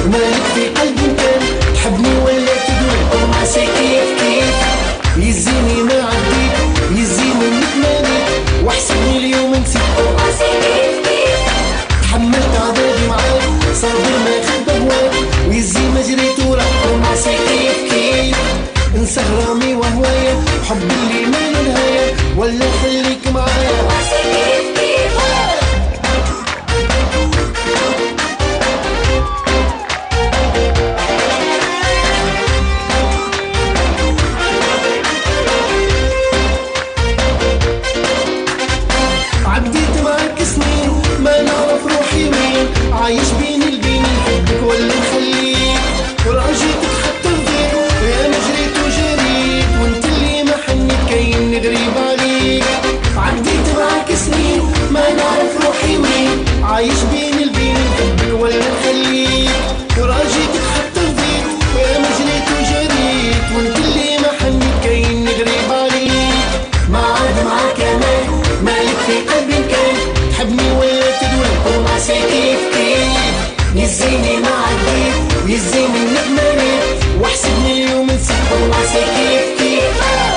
مالك في قلبي كان تحبني ولا تدوي ومعسى كيف كيف يزيني ما عديت يزيني نتمانيت واحسبني اليوم نسيت ومعسى كيف كيف تحملت عذابي معاك صابر ما خد بهواك ويزي ما جريت وراك ومعسى كيف كيف انسى غرامي وهوايا حب اللي ما له نهاية ولا خليك معايا ومعسى كيف كيف عديت معاك سنين ما نعرف روحي وين عايش بين البين نحبك ولا نخليك ورجيتك حتى رضيت يا ما جريت وجريت وانت اللي ما حنيت كاين غريب عليك عديت معاك سنين ما نعرف روحي وين عايش بين البين نحبك ولا نخليك ورجيتك حتى رضيت يا ما جريت وجريت وانت اللي ما حنيت كاين غريب عليك ما عاد معاك امان مالك في قلبي كان تحبني ولا تدوي ومعسى كيف كيف يزيني ما عديت يزيني نتمنيت واحسبني اليوم نسيت ومعسى كيف كيف